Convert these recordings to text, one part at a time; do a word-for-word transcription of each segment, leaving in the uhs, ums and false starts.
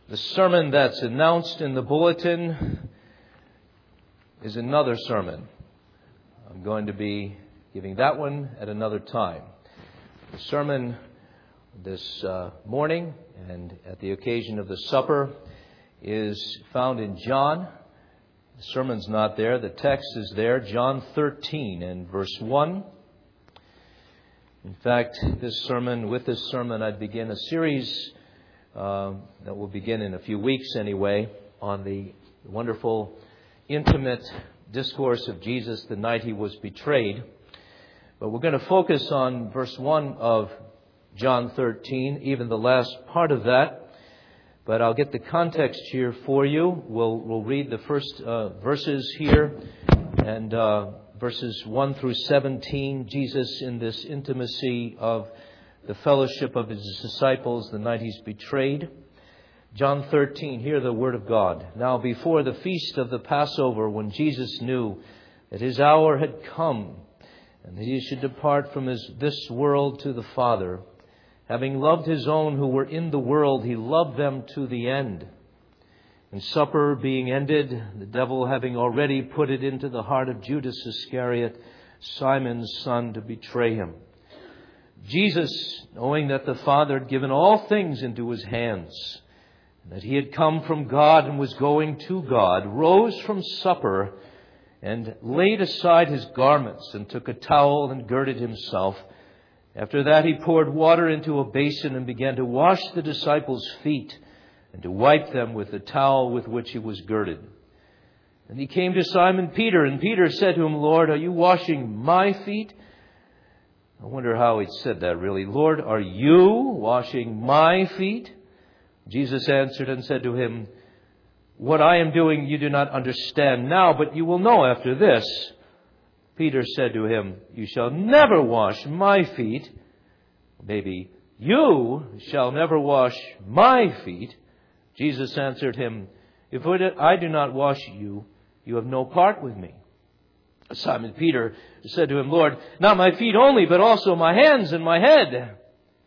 The sermon that's announced in the bulletin is another sermon. I'm going to be giving that one at another time. The sermon this uh, morning and at the occasion of the supper is found in John. The sermon's not there. The text is there, John thirteen and verse one. In fact, this sermon, with this sermon, I'd begin a series uh, that will begin in a few weeks anyway, on the wonderful, intimate discourse of Jesus the night he was betrayed. But we're going to focus on verse one of John thirteen, even the last part of that. But I'll get the context here for you. We'll, we'll read the first uh, verses here, and uh, verses one through seventeen, Jesus in this intimacy of the fellowship of his disciples the night he's betrayed. John thirteen, hear the word of God. Now before the feast of the Passover, when Jesus knew that his hour had come, and that he should depart from his, this world to the Father, having loved his own who were in the world, he loved them to the end. And supper being ended, the devil having already put it into the heart of Judas Iscariot, Simon's son, to betray him. Jesus, knowing that the Father had given all things into his hands, and that he had come from God and was going to God, rose from supper and laid aside his garments and took a towel and girded himself. After that he poured water into a basin and began to wash the disciples' feet and to wipe them with the towel with which he was girded. And he came to Simon Peter, and Peter said to him, Lord, are you washing my feet? I wonder how he said that really. Lord, are you washing my feet? Jesus answered and said to him, what I am doing you do not understand now, but you will know after this. Peter said to him, you shall never wash my feet. Maybe you shall never wash my feet. Jesus answered him, if I do not wash you, you have no part with me. Simon Peter said to him, Lord, not my feet only, but also my hands and my head.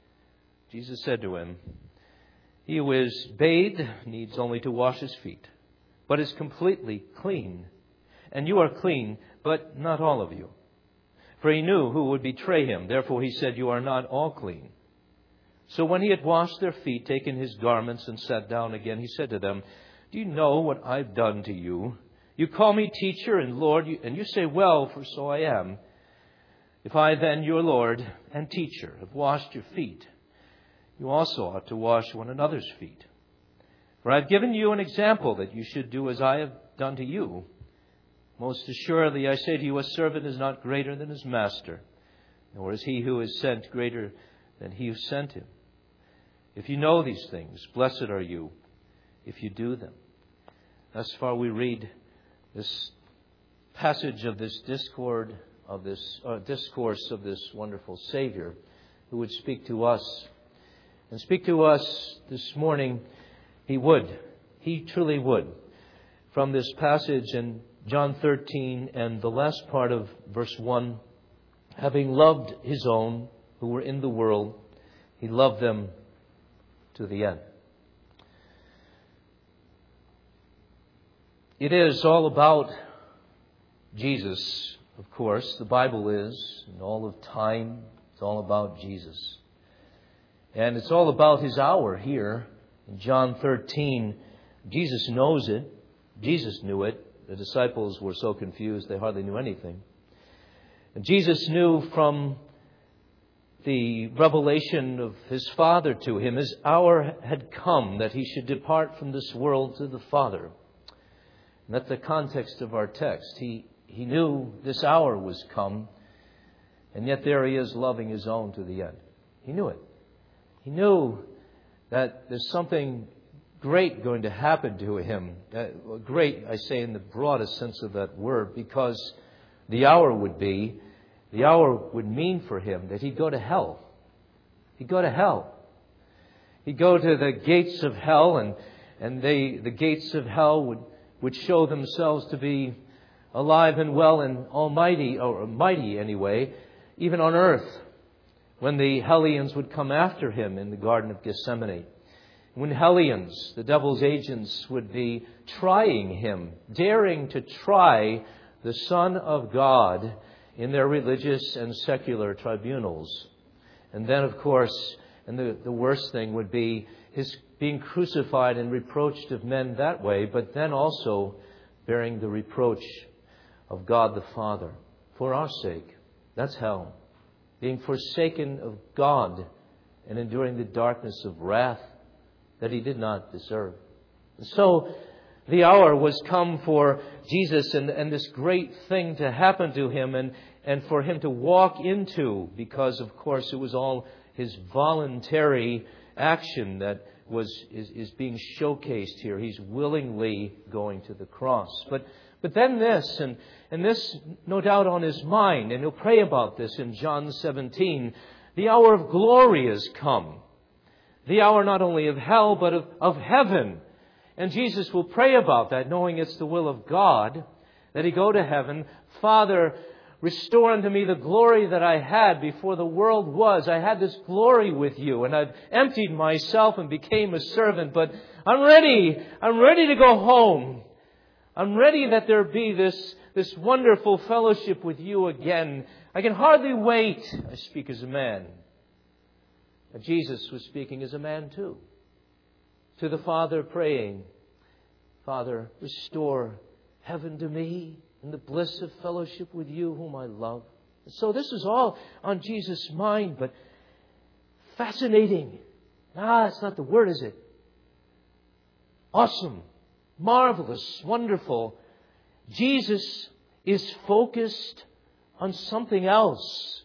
Jesus said to him, he who is bathed needs only to wash his feet, but is completely clean. And you are clean, but not all of you. For he knew who would betray him. Therefore he said, you are not all clean. So when he had washed their feet, taken his garments, and sat down again, he said to them, do you know what I've done to you? You call me teacher and Lord, and you say, well, for so I am. If I then, your Lord and teacher, have washed your feet, you also ought to wash one another's feet. For I've given you an example that you should do as I have done to you. Most assuredly, I say to you, a servant is not greater than his master, nor is he who is sent greater than he who sent him. If you know these things, blessed are you if you do them. Thus far we read this passage of this discord, of this uh, discourse of this wonderful Savior who would speak to us. And speak to us this morning, he would. He truly would. From this passage in John thirteen and the last part of verse one, having loved his own who were in the world, he loved them to the end. It is all about Jesus, of course. The Bible is, and all of time, it's all about Jesus. And it's all about his hour here in John thirteen. Jesus knows it. Jesus knew it. The disciples were so confused they hardly knew anything. And Jesus knew from the revelation of his Father to him, his hour had come that he should depart from this world to the Father. And that's the context of our text. He, he knew this hour was come, and yet there he is loving his own to the end. He knew it. He knew that there's something great going to happen to him. Uh, great, I say in the broadest sense of that word, because the hour would be, the hour would mean for him that he'd go to hell. He'd go to hell. He'd go to the gates of hell, and, and they, the gates of hell would, would show themselves to be alive and well and almighty, or mighty anyway, even on earth, when the Hellions would come after him in the Garden of Gethsemane. when Hellions, the devil's agents, would be trying him, daring to try the Son of God in their religious and secular tribunals. And then, of course, and the, the worst thing would be his being crucified and reproached of men that way, but then also bearing the reproach of God the Father for our sake. That's hell. Being forsaken of God and enduring the darkness of wrath that he did not deserve. And so the hour was come for Jesus and, and this great thing to happen to him and, and for him to walk into, because, of course, it was all his voluntary action that was is, is being showcased here. He's willingly going to the cross. But but then this, and, and this no doubt on his mind, and he'll pray about this in John seventeen, the hour of glory has come. The hour not only of hell, but of, of heaven. And Jesus will pray about that, knowing it's the will of God, that he go to heaven. Father, restore unto me the glory that I had before the world was. I had this glory with you, and I've emptied myself and became a servant, but I'm ready. I'm ready to go home. I'm ready that there be this, this wonderful fellowship with you again. I can hardly wait. I speak as a man. And Jesus was speaking as a man too. To the Father praying, Father, restore heaven to me in the bliss of fellowship with you whom I love. And so this is all on Jesus' mind, but fascinating. Ah, that's not the word, is it? Awesome, marvelous, wonderful. Jesus is focused on something else.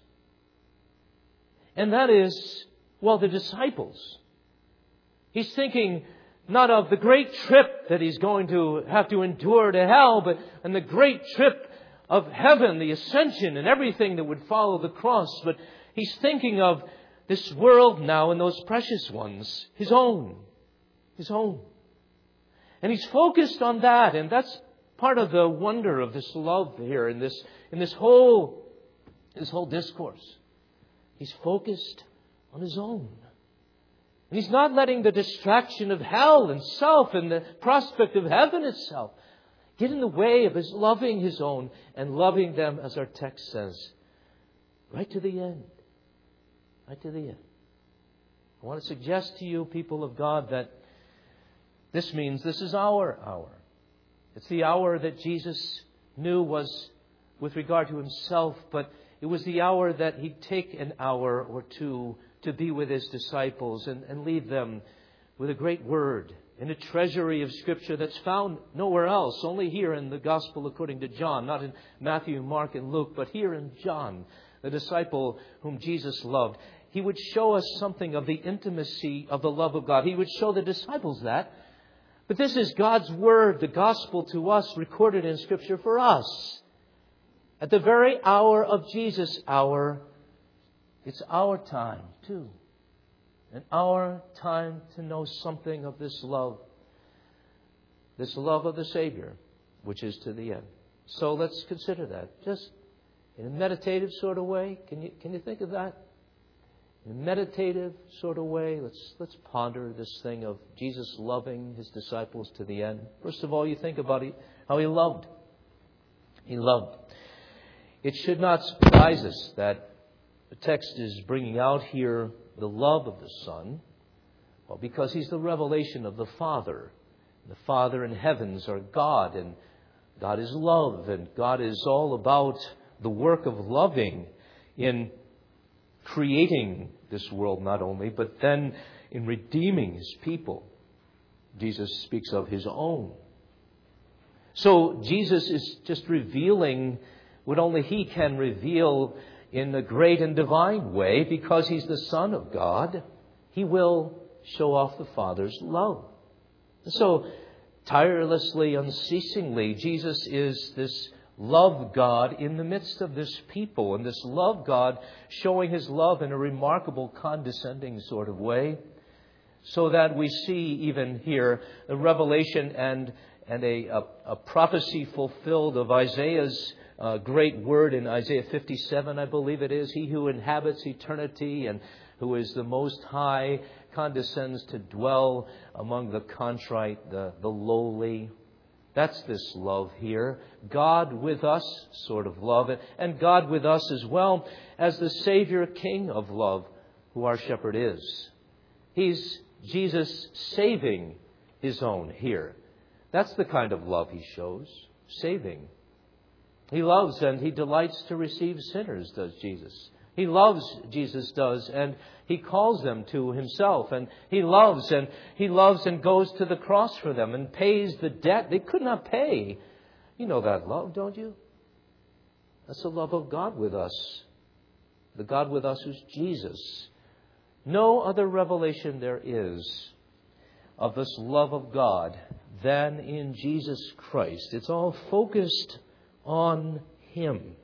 And that is, well, the disciples. He's thinking not of the great trip that he's going to have to endure to hell, but and the great trip of heaven, the ascension and everything that would follow the cross. But he's thinking of this world now and those precious ones, his own, his own. And he's focused on that, and that's part of the wonder of this love here in this in this whole this whole discourse. He's focused on his own. And he's not letting the distraction of hell and self and the prospect of heaven itself get in the way of his loving his own and loving them, as our text says, right to the end. Right to the end. I want to suggest to you, people of God, that this means this is our hour. It's the hour that Jesus knew was with regard to himself, but it was the hour that he'd take an hour or two to be with his disciples and, and lead them with a great word in a treasury of Scripture that's found nowhere else, only here in the Gospel according to John, not in Matthew, Mark, and Luke, but here in John, the disciple whom Jesus loved. He would show us something of the intimacy of the love of God. He would show the disciples that. But this is God's Word, the Gospel to us, recorded in Scripture for us. At the very hour of Jesus' hour, it's our time, too. And our time to know something of this love. This love of the Savior, which is to the end. So let's consider that. Just in a meditative sort of way. Can you can you think of that? In a meditative sort of way, let's let's ponder this thing of Jesus loving his disciples to the end. First of all, you think about how he loved. He loved. It should not surprise us that the text is bringing out here the love of the Son. Well, because he's the revelation of the Father. The Father in heavens are God, and God is love, and God is all about the work of loving in creating this world not only, but then in redeeming his people. Jesus speaks of his own. So Jesus is just revealing what only he can reveal in a great and divine way, because he's the Son of God. He will show off the Father's love. So, tirelessly, unceasingly, Jesus is this love God in the midst of this people, and this love God showing his love in a remarkable, condescending sort of way, so that we see even here a revelation and and a, a, a prophecy fulfilled of Isaiah's Uh, great word in Isaiah fifty-seven, I believe it is. He who inhabits eternity and who is the Most High condescends to dwell among the contrite, the, the lowly. That's this love here. God with us sort of love, and God with us as well as the Savior, King of love, who our shepherd is. He's Jesus saving his own here. That's the kind of love he shows, saving. He loves and he delights to receive sinners, does Jesus. He loves, Jesus does, and he calls them to himself. And he loves and he loves and goes to the cross for them and pays the debt they could not pay. You know that love, don't you? That's the love of God with us. The God with us who's Jesus. No other revelation there is of this love of God than in Jesus Christ. It's all focused on him.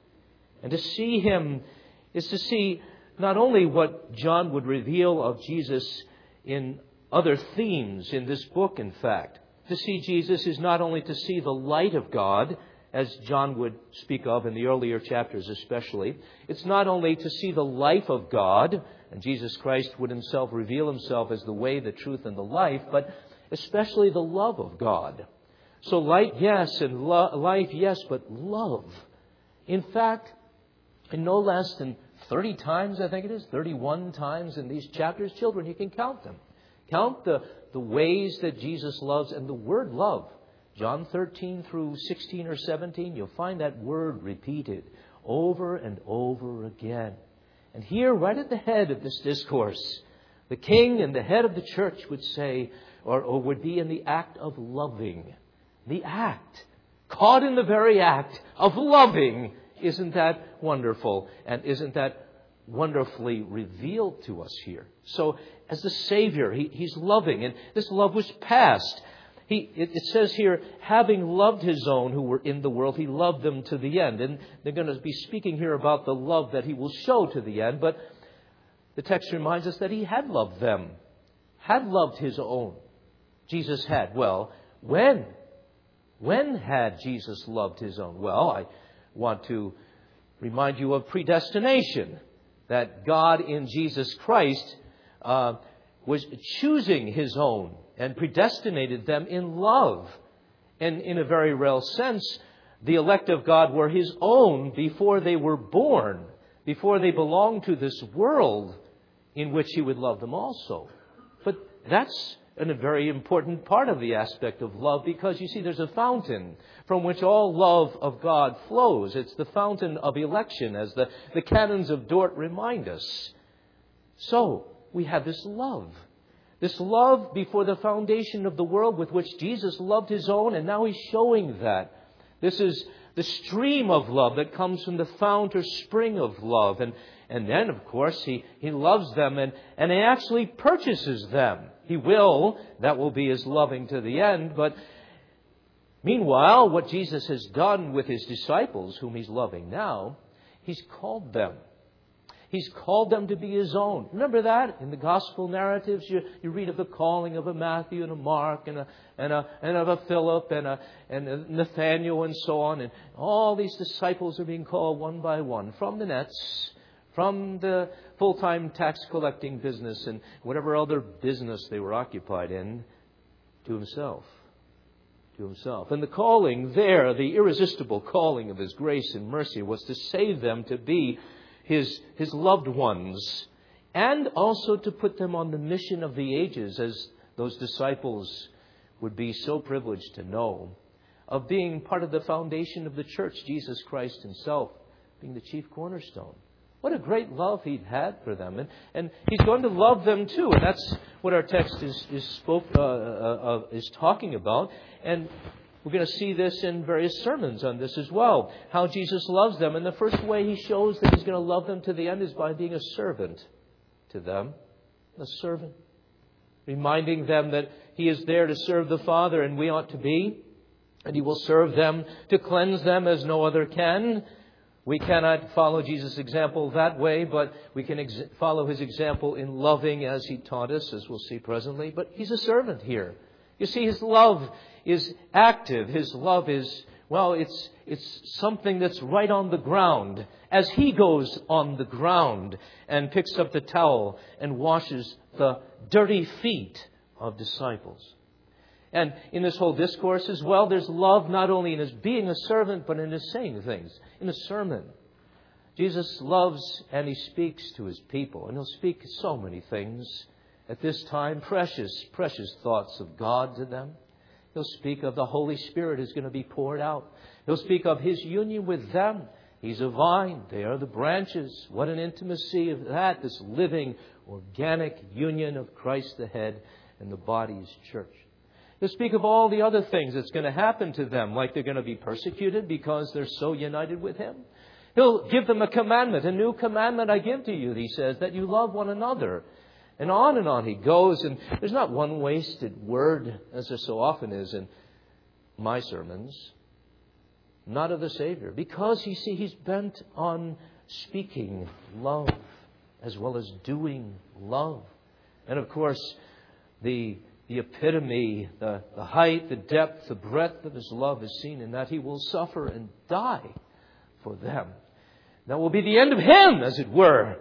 And to see him is to see not only what John would reveal of Jesus in other themes in this book, in fact. To see Jesus is not only to see the light of God, as John would speak of in the earlier chapters especially. It's not only to see the life of God, and Jesus Christ would himself reveal himself as the way, the truth, and the life, but especially the love of God. So light, yes, and lo- life, yes, but love. In fact, in no less than thirty times, I think it is, thirty-one times in these chapters, children, you can count them. Count the, the ways that Jesus loves, and the word love. John thirteen through sixteen or seventeen, you'll find that word repeated over and over again. And here, right at the head of this discourse, the king and the head of the church would say, or, or would be in the act of loving. The act. Caught in the very act of loving. Isn't that wonderful? And isn't that wonderfully revealed to us here? So, as the Savior, he, He's loving. And this love was past. He, it, it says here, having loved His own who were in the world, He loved them to the end. And they're going to be speaking here about the love that He will show to the end. But the text reminds us that He had loved them. Had loved His own. Jesus had. Well, when? When had Jesus loved His own? Well, I want to remind you of predestination. That God in Jesus Christ uh, was choosing His own and predestinated them in love. And in a very real sense, the elect of God were His own before they were born, before they belonged to this world in which He would love them also. But that's a very important part of the aspect of love, because you see there's a fountain from which all love of God flows. It's the fountain of election, as the, the canons of Dort remind us. So, we have this love. This love before the foundation of the world with which Jesus loved His own, and now He's showing that. This is the stream of love that comes from the fount or spring of love. And, and then, of course, he, he loves them and, and He actually purchases them. He will. That will be His loving to the end. But meanwhile, what Jesus has done with His disciples, whom He's loving now, He's called them. He's called them to be His own. Remember that? In the gospel narratives, you, you read of the calling of a Matthew and a Mark and a, and a, and of a Philip and a, and a Nathaniel and so on. And all these disciples are being called one by one from the nets, from the full-time tax collecting business and whatever other business they were occupied in, to Himself. To Himself. And the calling there, the irresistible calling of His grace and mercy, was to save them to be His, his loved ones, and also to put them on the mission of the ages, as those disciples would be so privileged to know, of being part of the foundation of the church, Jesus Christ Himself being the chief cornerstone. What a great love He'd had for them. And, and He's going to love them too. And that's what our text is, is, spoke, uh, uh, uh, is talking about. And we're going to see this in various sermons on this as well. How Jesus loves them. And the first way He shows that He's going to love them to the end is by being a servant to them. A servant. Reminding them that He is there to serve the Father, and we ought to be. And He will serve them to cleanse them as no other can. We cannot follow Jesus' example that way, but we can ex- follow His example in loving as He taught us, as we'll see presently. But He's a servant here. You see, His love is active. His love is Well, it's, it's something that's right on the ground as he goes on the ground and picks up the towel and washes the dirty feet of disciples. And in this whole discourse as well, there's love not only in his being a servant, but in his saying things. In a sermon, Jesus loves and he speaks to his people. And he'll speak so many things at this time, precious, precious thoughts of God to them. He'll speak of the Holy Spirit who's going to be poured out. He'll speak of his union with them. He's a vine. They are the branches. What an intimacy of that, this living, organic union of Christ the head and the body's church. He'll speak of all the other things that's going to happen to them, like they're going to be persecuted because they're so united with him. He'll give them a commandment, a new commandment I give to you, he says, that you love one another. And on and on he goes, and there's not one wasted word, as there so often is in my sermons, not of the Savior. Because, you see, he's bent on speaking love as well as doing love. And, of course, the, the epitome, the, the height, the depth, the breadth of his love is seen in that he will suffer and die for them. That will be the end of him, as it were,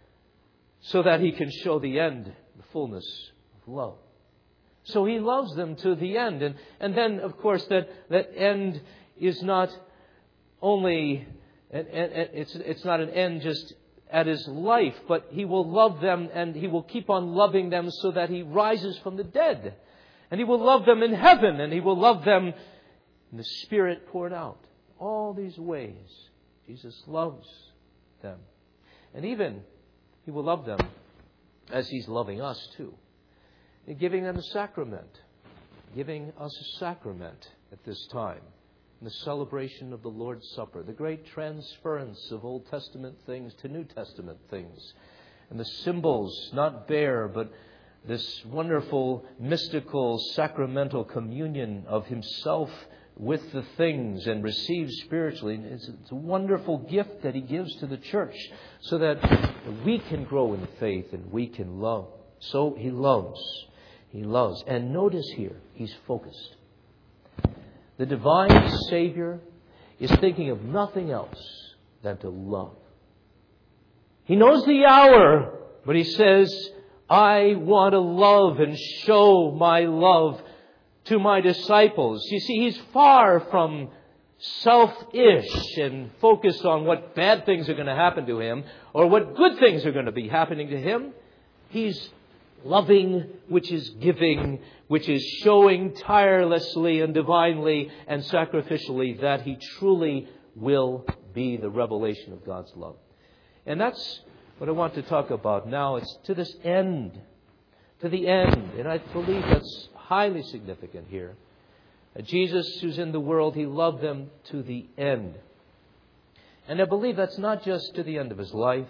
so that he can show the end, the fullness of love. So he loves them to the end. And, and then, of course, that, that end is not only, and, and, and it's, it's not an end just at his life, but he will love them and he will keep on loving them so that he rises from the dead. And he will love them in heaven, and he will love them in the Spirit poured out. All these ways, Jesus loves them. And even he will love them as he's loving us too. And giving them a sacrament. Giving us a sacrament at this time. In the celebration of the Lord's Supper. The great transference of Old Testament things to New Testament things. And the symbols, not bare, but this wonderful, mystical, sacramental communion of himself with the things and received spiritually. It's, it's a wonderful gift that he gives to the church so that we can grow in faith and we can love. So he loves. He loves. And notice here, he's focused. The divine Savior is thinking of nothing else than to love. He knows the hour, but he says, I want to love and show my love to my disciples. You see, he's far from selfish and focused on what bad things are going to happen to him or what good things are going to be happening to him. He's loving, which is giving, which is showing tirelessly and divinely and sacrificially that he truly will be the revelation of God's love. And that's what I want to talk about now. It's to this end. To the end. And I believe that's highly significant here. Jesus, who's in the world, he loved them to the end. And I believe that's not just to the end of his life,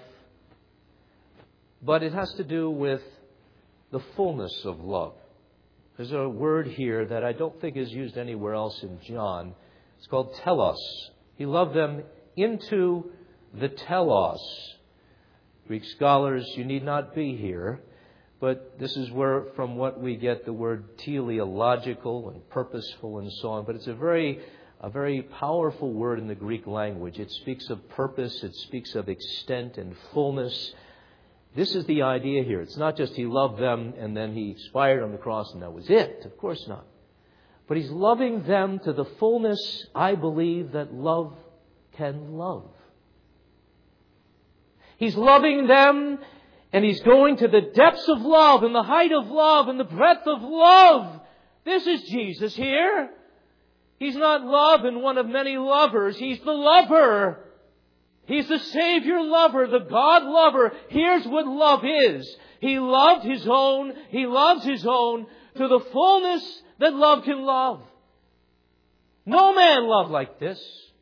but it has to do with the fullness of love. There's a word here that I don't think is used anywhere else in John. It's called telos. He loved them into the telos. Greek scholars, you need not be here. But this is where, from what we get the word teleological and purposeful and so on. But it's a very, a very powerful word in the Greek language. It speaks of purpose. It speaks of extent and fullness. This is the idea here. It's not just he loved them and then he expired on the cross and that was it. Of course not. But he's loving them to the fullness, I believe, that love can love. He's loving them. And he's going to the depths of love and the height of love and the breadth of love. This is Jesus here. He's not love and one of many lovers. He's the lover. He's the Savior lover, the God lover. Here's what love is. He loved his own. He loves his own to the fullness that love can love. No man loved like this.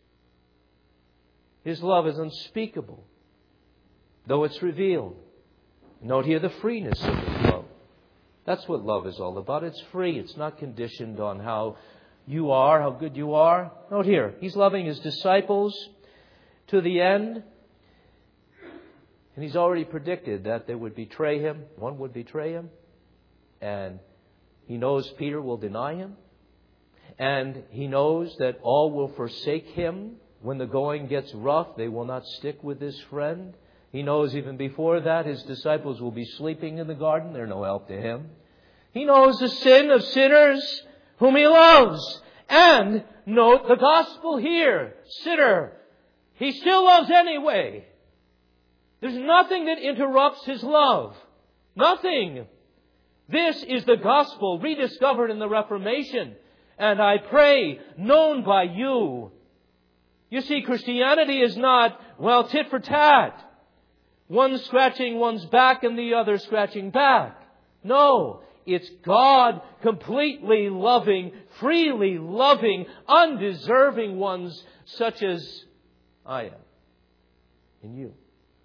His love is unspeakable, though it's revealed. Note here the freeness of his love. That's what love is all about. It's free. It's not conditioned on how you are, how good you are. Note here, he's loving his disciples to the end. And he's already predicted that they would betray him. One would betray him. And he knows Peter will deny him. And He knows that all will forsake Him. When the going gets rough, they will not stick with this friend. He knows even before that His disciples will be sleeping in the garden. They're no help to Him. He knows the sin of sinners whom He loves. And note the gospel here. Sinner, He still loves anyway. There's nothing that interrupts His love. Nothing. This is the gospel rediscovered in the Reformation. And I pray, known by you. You see, Christianity is not, well, tit for tat. One scratching one's back and the other scratching back. No, it's God completely loving, freely loving, undeserving ones such as I am in you.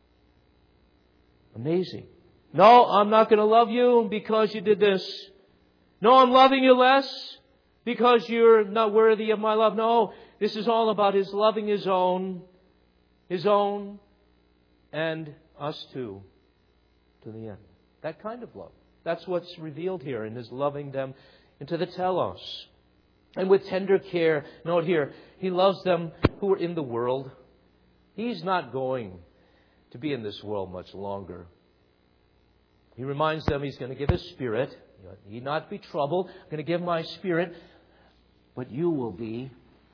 Amazing. No, I'm not going to love you because you did this. No, I'm loving you less because you're not worthy of my love. No, this is all about His loving His own, His own, and us too, to the end. That kind of love. That's what's revealed here in His loving them into the telos. And with tender care, note here, He loves them who are in the world. He's not going to be in this world much longer. He reminds them He's going to give His Spirit. You need not be troubled. I'm going to give my Spirit, but you will be.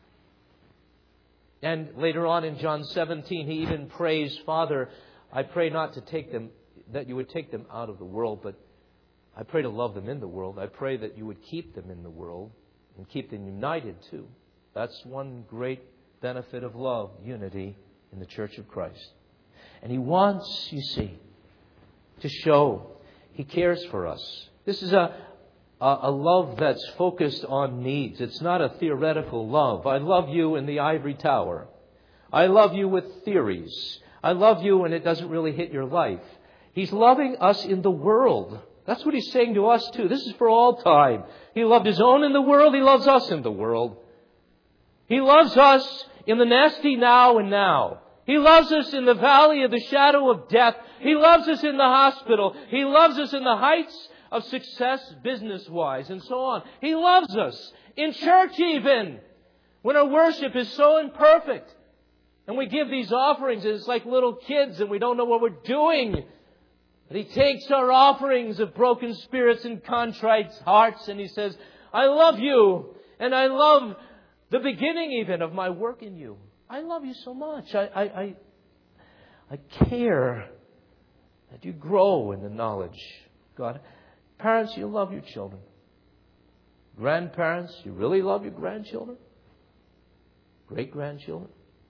And later on in John seventeen, He even prays, Father, I pray not to take them, that you would take them out of the world, but I pray to love them in the world. I pray that you would keep them in the world and keep them united too. That's one great benefit of love, unity in the Church of Christ. And He wants, you see, to show He cares for us. This is a, a, a love that's focused on needs. It's not a theoretical love. I love you in the ivory tower. I love you with theories. I love you and it doesn't really hit your life. He's loving us in the world. That's what He's saying to us too. This is for all time. He loved His own in the world. He loves us in the world. He loves us in the nasty now and now. He loves us in the valley of the shadow of death. He loves us in the hospital. He loves us in the heights of success business-wise and so on. He loves us in church even. When our worship is so imperfect. And we give these offerings and it's like little kids and we don't know what we're doing. But He takes our offerings of broken spirits and contrite hearts and He says, I love you. And I love the beginning even of my work in you. I love you so much. I, I, I, I care that you grow in the knowledge of God. Parents, you love your children. Grandparents, you really love your grandchildren? Great-grandchildren?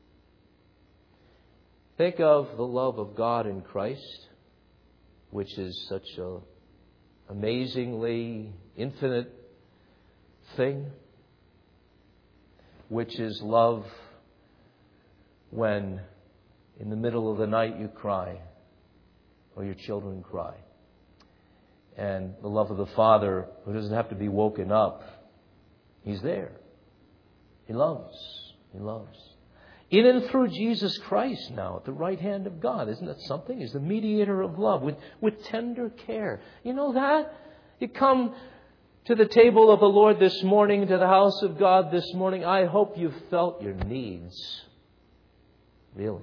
Think of the love of God in Christ, which is such an amazingly infinite thing, which is love when in the middle of the night you cry or your children cry. And the love of the Father who doesn't have to be woken up. He's there. He loves. He loves. In and through Jesus Christ now at the right hand of God. Isn't that something? He's the mediator of love with, with tender care. You know that? You come to the table of the Lord this morning, to the house of God this morning. I hope you've felt your needs. Really.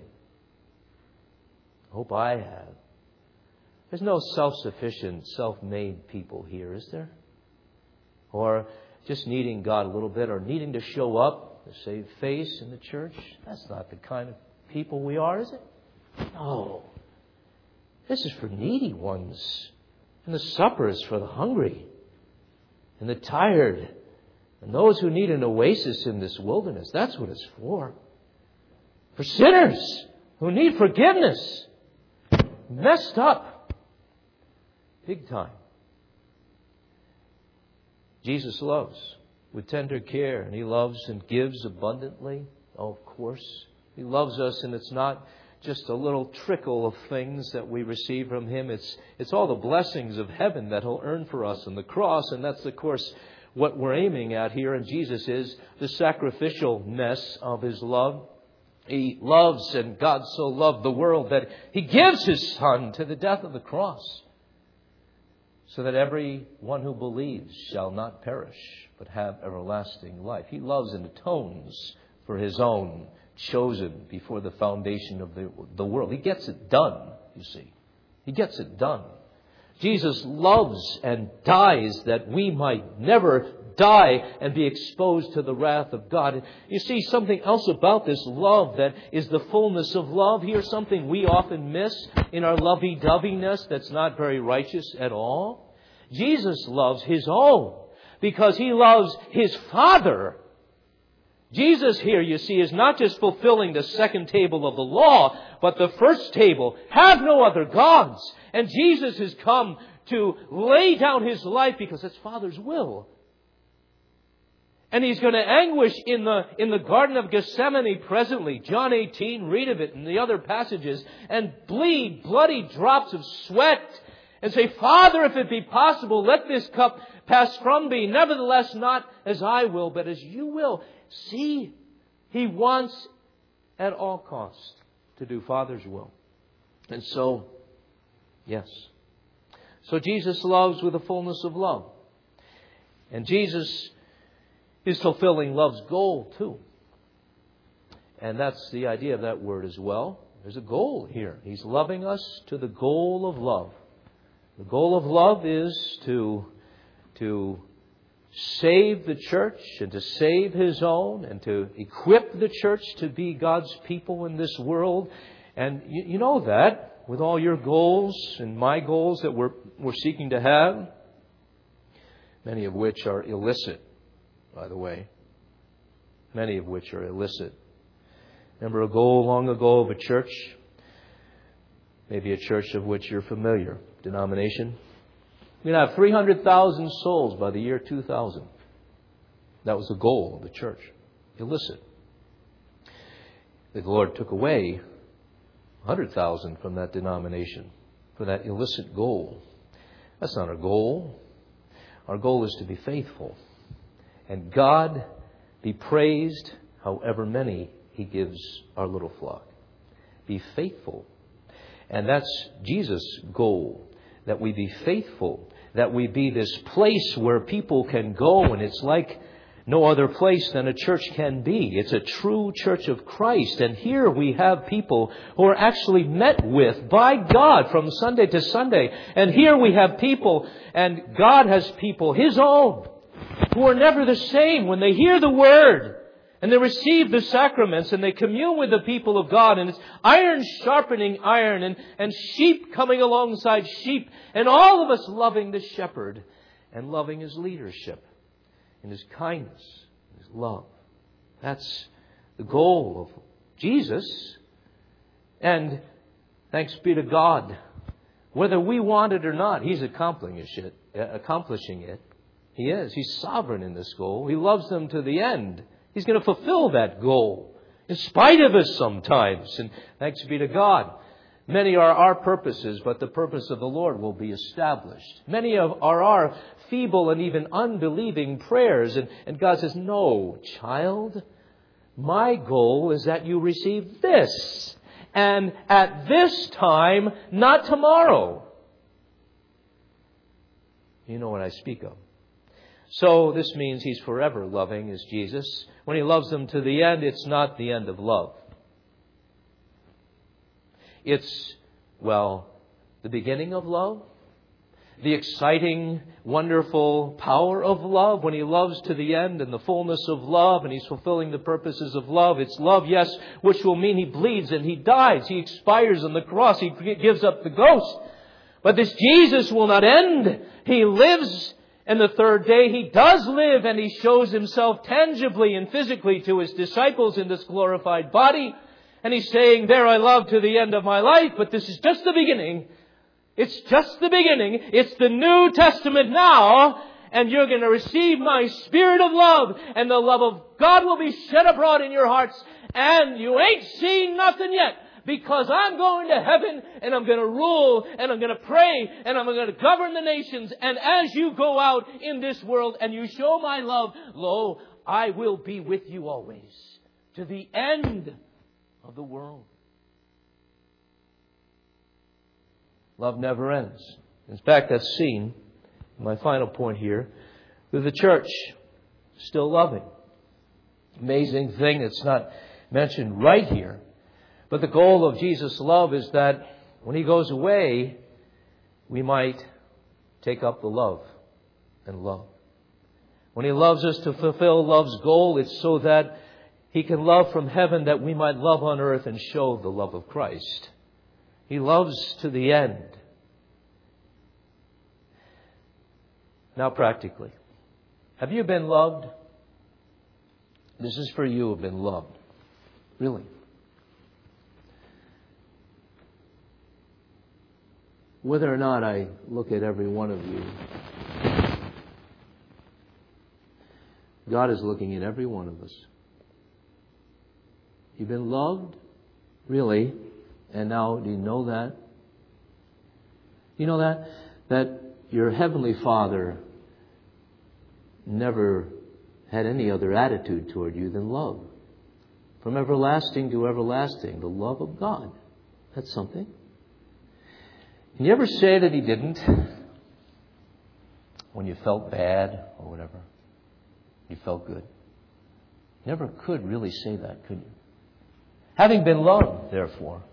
I hope I have. There's no self-sufficient, self-made people here, is there? Or just needing God a little bit, or needing to show up, to save face in the church. That's not the kind of people we are, is it? No. This is for needy ones. And the supper is for the hungry and the tired and those who need an oasis in this wilderness. That's what it's for. For sinners who need forgiveness. Messed up. Big time. Jesus loves with tender care, and He loves and gives abundantly. Oh, of course. He loves us, and it's not just a little trickle of things that we receive from Him. It's it's all the blessings of heaven that He'll earn for us on the cross, and that's, of course, what we're aiming at here. And Jesus is the sacrificialness of His love. He loves, and God so loved the world that He gives His Son to the death of the cross, so that every one who believes shall not perish, but have everlasting life. He loves and atones for His own, chosen before the foundation of the, the world. He gets it done, you see. He gets it done. Jesus loves and dies that we might never die and be exposed to the wrath of God. You see, something else about this love that is the fullness of love. Here's something we often miss in our lovey-doveyness that's not very righteous at all. Jesus loves His own because He loves His Father. Jesus here, you see, is not just fulfilling the second table of the law, but the first table. Have no other gods. And Jesus has come to lay down His life because it's Father's will. And He's going to anguish in the, in the Garden of Gethsemane presently. John eighteen, read of it in the other passages. And bleed bloody drops of sweat. And say, Father, if it be possible, let this cup pass from me. Nevertheless, not as I will, but as you will. See, He wants at all costs to do Father's will. And so, yes. So Jesus loves with the fullness of love. And Jesus is fulfilling love's goal too. And that's the idea of that word as well. There's a goal here. He's loving us to the goal of love. The goal of love is to, to save the church and to save His own and to equip the church to be God's people in this world. And you, you know that with all your goals and my goals that we're, we're seeking to have, many of which are illicit, by the way, many of which are illicit. Remember a goal long ago of a church, maybe a church of which you're familiar, denomination? We're going to have three hundred thousand souls by the year two thousand. That was the goal of the church. Illicit. The Lord took away one hundred thousand from that denomination for that illicit goal. That's not our goal. Our goal is to be faithful. And God be praised however many He gives our little flock. Be faithful. And that's Jesus' goal. That we be faithful. That we be this place where people can go, and it's like no other place than a church can be. It's a true church of Christ. And here we have people who are actually met with by God from Sunday to Sunday. And here we have people, and God has people, His own, who are never the same when they hear the Word. And they receive the sacraments and they commune with the people of God. And it's iron sharpening iron and, and sheep coming alongside sheep. And all of us loving the shepherd and loving His leadership and His kindness, His love. That's the goal of Jesus. And thanks be to God, whether we want it or not, He's accomplishing it. Accomplishing it. He is. He's sovereign in this goal. He loves them to the end. He's going to fulfill that goal in spite of us sometimes. And thanks be to God. Many are our purposes, but the purpose of the Lord will be established. Many of are our feeble and even unbelieving prayers. And, and God says, no, child, my goal is that you receive this. And at this time, not tomorrow. You know what I speak of. So this means He's forever loving as Jesus. When He loves them to the end, it's not the end of love. It's, well, the beginning of love. The exciting, wonderful power of love. When He loves to the end and the fullness of love and He's fulfilling the purposes of love. It's love, yes, which will mean He bleeds and He dies. He expires on the cross. He gives up the ghost. But this Jesus will not end. He lives. And the third day He does live, and He shows Himself tangibly and physically to His disciples in this glorified body. And He's saying, there I love to the end of my life, but this is just the beginning. It's just the beginning. It's the New Testament now, and you're going to receive my Spirit of love, and the love of God will be shed abroad in your hearts, and you ain't seen nothing yet. Because I'm going to heaven and I'm going to rule and I'm going to pray and I'm going to govern the nations. And as you go out in this world and you show my love, lo, I will be with you always to the end of the world. Love never ends. In fact, that's seen my final point here, that the church still loving. Amazing thing, it's not mentioned right here. But the goal of Jesus' love is that when He goes away, we might take up the love and love. When He loves us to fulfill love's goal, it's so that He can love from heaven that we might love on earth and show the love of Christ. He loves to the end. Now practically, have you been loved? This is for you who have been loved. Really. Whether or not I look at every one of you, God is looking at every one of us. You've been loved? Really? And now, do you know that? You know that? That your Heavenly Father never had any other attitude toward you than love. From everlasting to everlasting, the love of God. That's something. Can you ever say that He didn't? When you felt bad or whatever. You felt good. Never could really say that, could you? Having been loved, therefore,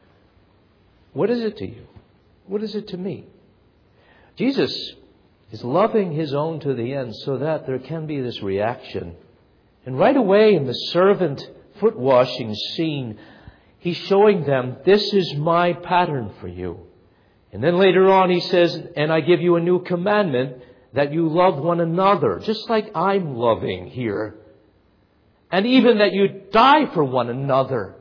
what is it to you? What is it to me? Jesus is loving His own to the end so that there can be this reaction. And right away in the servant foot washing scene, He's showing them, this is my pattern for you. And then later on He says, and I give you a new commandment, that you love one another, just like I'm loving here. And even that you die for one another.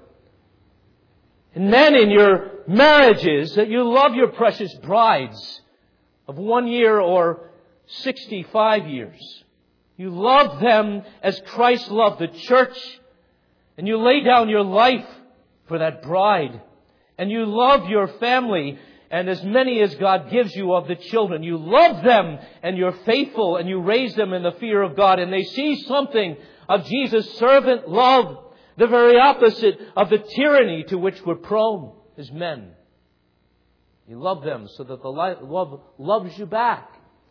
And men in your marriages, that you love your precious brides of one year or sixty-five years. You love them as Christ loved the church. And you lay down your life for that bride. And you love your family. And as many as God gives you of the children, you love them and you're faithful and you raise them in the fear of God. And they see something of Jesus' servant love, the very opposite of the tyranny to which we're prone as men. You love them so that the love loves you back.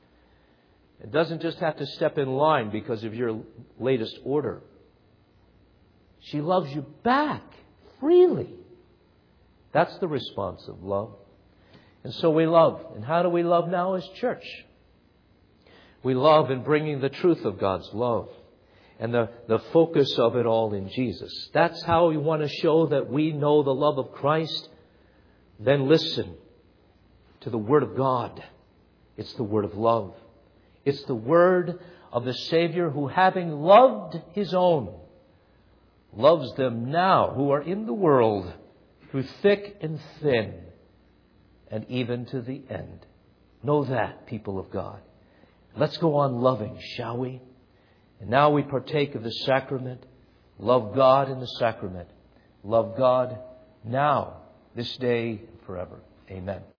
It doesn't just have to step in line because of your latest order. She loves you back freely. That's the response of love. And so we love. And how do we love now as church? We love in bringing the truth of God's love and the, the focus of it all in Jesus. That's how we want to show that we know the love of Christ. Then listen to the Word of God. It's the Word of love. It's the Word of the Savior who, having loved His own, loves them now who are in the world through thick and thin, and even to the end. Know that, people of God. Let's go on loving, shall we? And now we partake of the sacrament. Love God in the sacrament. Love God now, this day, forever. Amen.